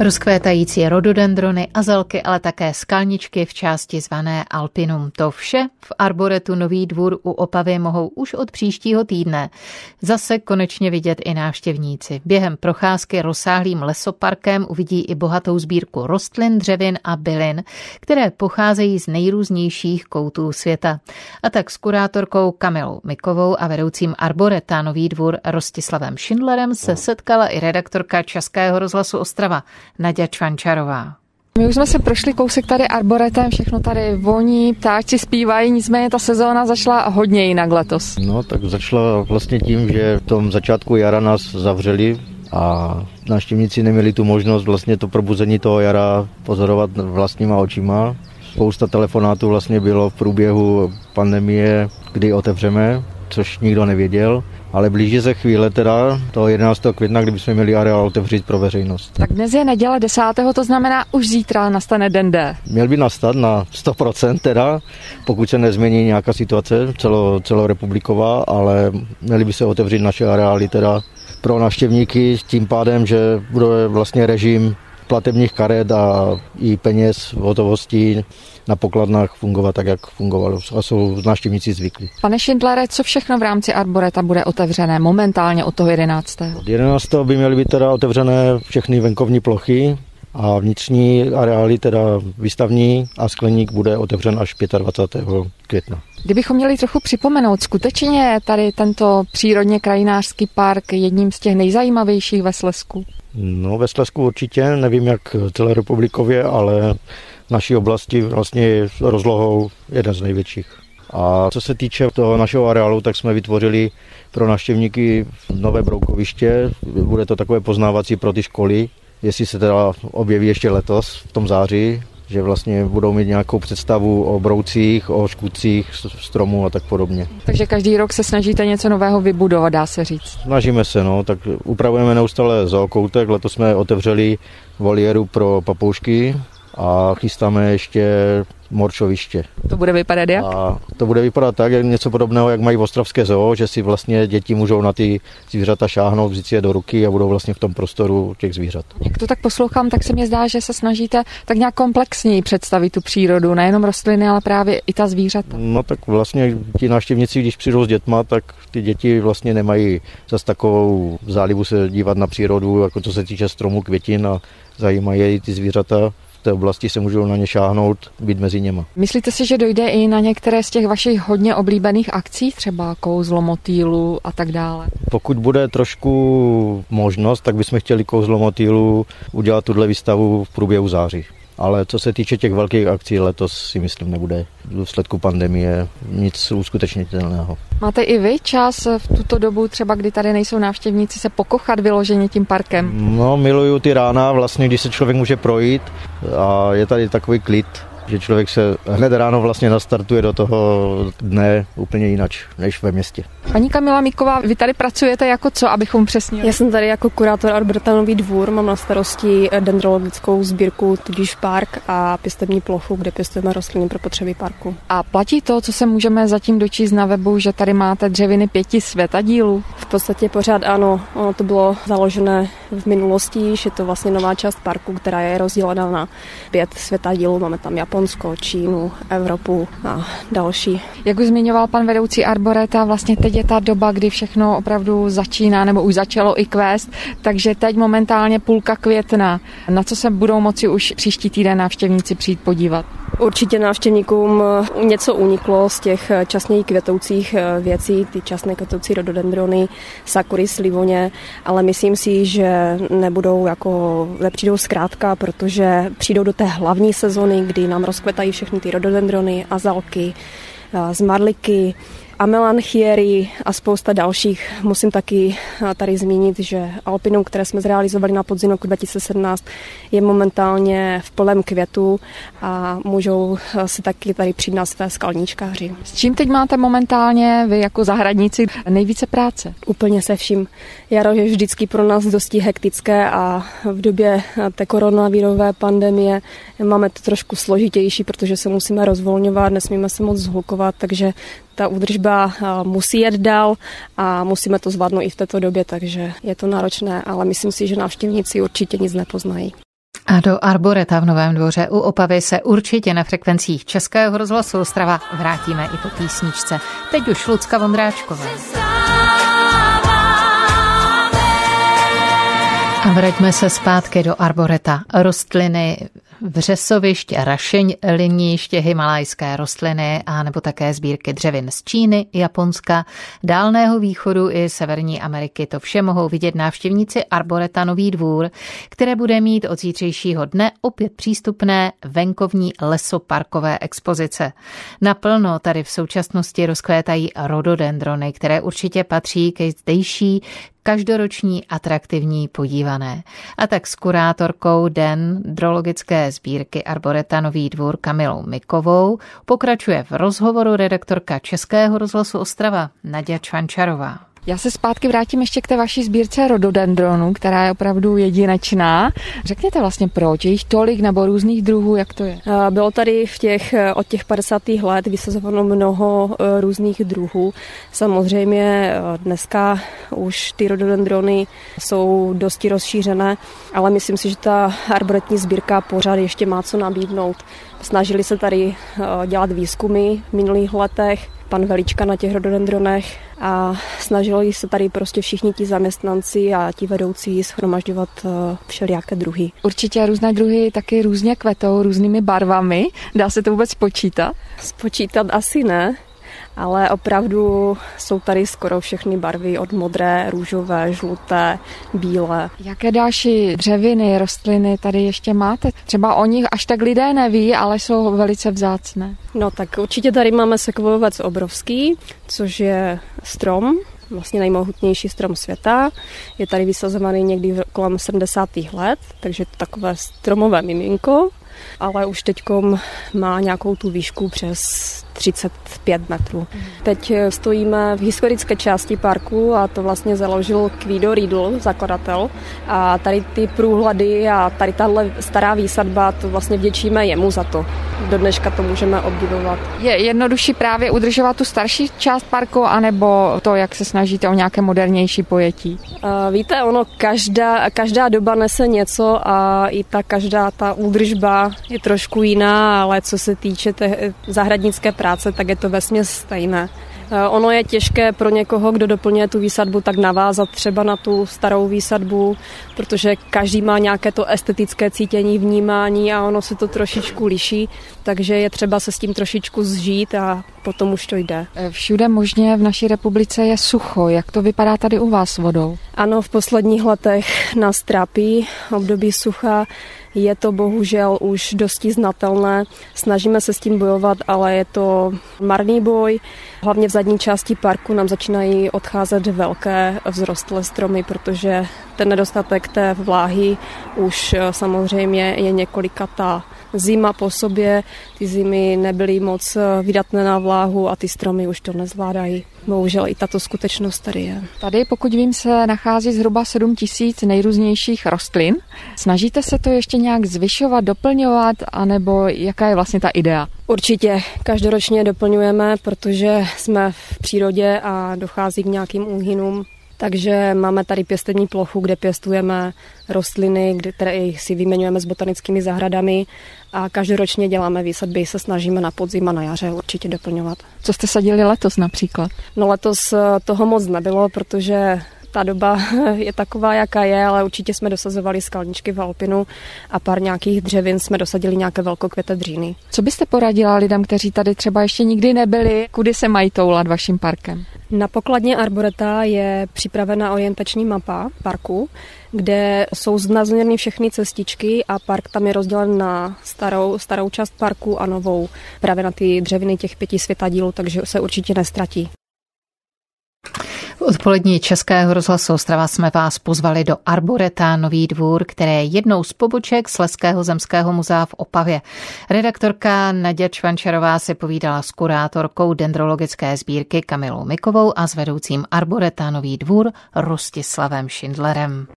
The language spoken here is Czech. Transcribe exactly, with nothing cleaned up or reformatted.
Rozkvétající rododendrony, azalky, ale také skalničky v části zvané Alpinum. To vše v arboretu Nový Dvůr u Opavy mohou už od příštího týdne zase konečně vidět i návštěvníci. Během procházky rozsáhlým lesoparkem uvidí i bohatou sbírku rostlin, dřevin a bylin, které pocházejí z nejrůznějších koutů světa. A tak s kurátorkou Kamilou Mikovou a vedoucím arboreta Nový Dvůr Rostislavem Šindlerem se setkala i redaktorka Českého rozhlasu Ostrava Naďa Čvančarová. My už jsme se prošli kousek tady arboretem, všechno tady voní, ptáci zpívají, nicméně ta sezóna začala hodně jinak letos. No tak začala vlastně tím, že v tom začátku jara nás zavřeli a návštěvníci neměli tu možnost vlastně to probuzení toho jara pozorovat vlastníma očima. Spousta telefonátů vlastně bylo v průběhu pandemie, kdy otevřeme, což nikdo nevěděl. Ale blíží se chvíle teda toho jedenáctého května, kdy bychom měli areál otevřít pro veřejnost. Tak dnes je neděle desátého to znamená už zítra nastane den D. Měl by nastat na sto procent teda, pokud se nezmění nějaká situace celo, celorepubliková, ale měli by se otevřít naše areály teda pro návštěvníky s tím pádem, že bude vlastně režim platebních karet a i peněz v hotovosti na pokladnách fungovat tak, jak fungovalo a jsou návštěvníci zvyklí. Pane Šindlere, co všechno v rámci arboreta bude otevřené momentálně od toho jedenáctého? Od jedenáctého by měly být teda otevřené všechny venkovní plochy a vnitřní areály, teda výstavní a skleník bude otevřen až dvacátého pátého května. Kdybychom měli trochu připomenout, skutečně je tady tento přírodně krajinářský park jedním z těch nejzajímavějších ve Slezsku? No ve Slezsku určitě, nevím jak celé republikově, ale v naší oblasti vlastně je rozlohou jeden z největších. A co se týče toho našeho areálu, tak jsme vytvořili pro návštěvníky nové broukoviště. Bude to takové poznávací pro ty školy, jestli se teda objeví ještě letos v tom září, že vlastně budou mít nějakou představu o broucích, o škůdcích stromů a tak podobně. Takže každý rok se snažíte něco nového vybudovat, dá se říct. Snažíme se, no, tak upravujeme neustále zookoutek. Letos jsme otevřeli voliéru pro papoušky a chystáme ještě morčoviště. To bude vypadat jak? A to bude vypadat tak, jak něco podobného, jak mají v ostravské zoo, že si vlastně děti můžou na ty zvířata šáhnout, vzít si je do ruky a budou vlastně v tom prostoru těch zvířat. Jak to tak poslouchám, tak se mi zdá, že se snažíte tak nějak komplexněji představit tu přírodu, nejenom rostliny, ale právě i ta zvířata. No tak vlastně ti návštěvníci, když přijdou s dětma, tak ty děti vlastně nemají zase takovou zálibu se dívat na přírodu, jako co se týče stromů, květin a zajímají ty zvířata. V té oblasti se můžou na ně šáhnout, být mezi něma. Myslíte si, že dojde i na některé z těch vašich hodně oblíbených akcí, třeba kouzlo motýlu a tak dále? Pokud bude trošku možnost, tak bychom chtěli kouzlo motýlu udělat tuhle výstavu v průběhu září. Ale co se týče těch velkých akcí, letos si myslím nebude v důsledku pandemie nic uskutečnitelného. Máte i vy čas v tuto dobu, třeba kdy tady nejsou návštěvníci, se pokochat vyloženě tím parkem? No, miluju ty rána, vlastně, když se člověk může projít a je tady takový klid, že člověk se hned ráno vlastně nastartuje do toho dne úplně jinak než ve městě. Paní Kamila Miková, vy tady pracujete jako co, abychom přesně? Já jsem tady jako kurátor arboreta Nový Dvůr, mám na starosti dendrologickou sbírku, tudíž park a pěstební plochu, kde pěstujeme rostliny pro potřeby parku. A platí to, co se můžeme zatím dočíst na webu, že tady máte dřeviny pěti světadílů? V podstatě pořád ano, ono to bylo založené v minulosti, že je to vlastně nová část parku, která je rozdělena na pět světadílů, máme tam Japonsko, Čínu, Evropu a další. Jak už zmiňoval pan vedoucí arboreta, vlastně teď je ta doba, kdy všechno opravdu začíná nebo už začalo i kvést, takže teď momentálně půlka května. Na co se budou moci už příští týden návštěvníci přijít podívat? Určitě návštěvníkům něco uniklo z těch časněji květoucích věcí, ty časné květoucí rododendrony, sakury, slivoně, ale myslím si, že nebudou jako, nepřijdou zkrátka, protože přijdou do té hlavní sezony, kdy nám rozkvetají všechny ty rododendrony, azalky, zmarliky, amelanchiéry a spousta dalších. Musím taky tady zmínit, že Alpinum, které jsme zrealizovali na podzim roku dva tisíce sedmnáct, je momentálně v plném květu a můžou si taky tady přijít na své skalníčkáři. S čím teď máte momentálně vy jako zahradníci nejvíce práce? Úplně se vším. Jaro je vždycky pro nás dosti hektické a v době té koronavirové pandemie máme to trošku složitější, protože se musíme rozvolňovat, nesmíme se moc zhlukovat, takže ta údržba musí jet dál a musíme to zvládnout i v této době, takže je to náročné, ale myslím si, že návštěvníci určitě nic nepoznají. A do Arboreta v Novém Dvoře u Opavy se určitě na frekvencích Českého rozhlasu Ostrava vrátíme i po písničce. Teď už Lucka Vondráčková. A vraťme se zpátky do Arboreta. Rostliny, vřesovišť, rašeliniště, himalajské rostliny a nebo také sbírky dřevin z Číny, Japonska, Dálného východu i Severní Ameriky. To vše mohou vidět návštěvníci Arboreta Nový Dvůr, které bude mít od zítřejšího dne opět přístupné venkovní lesoparkové expozice. Naplno tady v současnosti rozkvétají rododendrony, které určitě patří ke zdejší každoroční atraktivní podívané. A tak s kurátorkou dendrologické sbírky Arboreta Nový Dvůr Kamilou Mikovou pokračuje v rozhovoru redaktorka Českého rozhlasu Ostrava Naďa Čvančarová. Já se zpátky vrátím ještě k té vaší sbírce rododendronů, která je opravdu jedinečná. Řekněte vlastně proč, je jich tolik nebo různých druhů, jak to je? Bylo tady v těch, od těch padesátých let vysazováno mnoho různých druhů. Samozřejmě dneska už ty rododendrony jsou dosti rozšířené, ale myslím si, že ta arboretní sbírka pořád ještě má co nabídnout. Snažili se tady dělat výzkumy v minulých letech, pan Velička na těch rododendronech a snažili se tady prostě všichni ti zaměstnanci a ti vedoucí shromažďovat všelijaké druhy. Určitě různé druhy taky různě kvetou, různými barvami. Dá se to vůbec spočítat? Spočítat asi ne, ale opravdu jsou tady skoro všechny barvy od modré, růžové, žluté, bílé. Jaké další dřeviny, rostliny tady ještě máte? Třeba o nich až tak lidé neví, ale jsou velice vzácné. No tak určitě tady máme sekvojovec obrovský, což je strom, vlastně nejmohutnější strom světa. Je tady vysazovaný někdy kolem sedmdesátých let, takže je to takové stromové miminko, ale už teďkom má nějakou tu výšku přes třicet pět metrů. Teď stojíme v historické části parku a to vlastně založil Kvido Riedl, zakladatel. A tady ty průhlady a tady tahle stará výsadba, to vlastně vděčíme jemu za to. Do dneška to můžeme obdivovat. Je jednodušší právě udržovat tu starší část parku, anebo to, jak se snažíte o nějaké modernější pojetí? Uh, víte, ono, každá, každá doba nese něco a i ta každá ta údržba je trošku jiná, ale co se týče té zahradnické práce, tak je to vesměs stejné. Ono je těžké pro někoho, kdo doplňuje tu výsadbu, tak navázat třeba na tu starou výsadbu, protože každý má nějaké to estetické cítění, vnímání a ono se to trošičku liší, takže je třeba se s tím trošičku zžít a potom už to jde. Všude možně v naší republice je sucho. Jak to vypadá tady u vás s vodou? Ano, v posledních letech nás trápí období sucha. Je to bohužel už dosti znatelné. Snažíme se s tím bojovat, ale je to marný boj. Hlavně v zadní části parku nám začínají odcházet velké vzrostlé stromy, protože ten nedostatek té vláhy už samozřejmě je několikatá zima po sobě. Ty zimy nebyly moc vydatné na vláhu a ty stromy už to nezvládají. Bohužel i tato skutečnost tady je. Tady, pokud vím, se nachází zhruba sedm tisíc nejrůznějších rostlin. Snažíte se to ještě nějak zvyšovat, doplňovat, anebo jaká je vlastně ta idea? Určitě každoročně doplňujeme, protože jsme v přírodě a dochází k nějakým úhynům. Takže máme tady pěstební plochu, kde pěstujeme rostliny, které si vyměňujeme s botanickými zahradami a každoročně děláme výsadby, se snažíme na podzim a na jaře určitě doplňovat. Co jste sadili letos například? No letos toho moc nebylo, protože ta doba je taková, jaká je, ale určitě jsme dosazovali skalničky v Alpinu a pár nějakých dřevin jsme dosadili nějaké velkokvěté dříny. Co byste poradila lidem, kteří tady třeba ještě nikdy nebyli, kudy se mají toulat vaším parkem? Na pokladně Arboreta je připravena orientační mapa parku, kde jsou znázorněny všechny cestičky a park tam je rozdělen na starou, starou část parku a novou, právě na ty dřeviny těch pěti světadílů, takže se určitě nestratí. V odpolední Českého rozhlasu Ostrava jsme vás pozvali do Arboreta Nový Dvůr, které je jednou z poboček Slezského zemského muzea v Opavě. Redaktorka Naďa Čvančarová si povídala s kurátorkou dendrologické sbírky Kamilou Mikovou a s vedoucím Arboreta Nový Dvůr Rostislavem Šindlerem.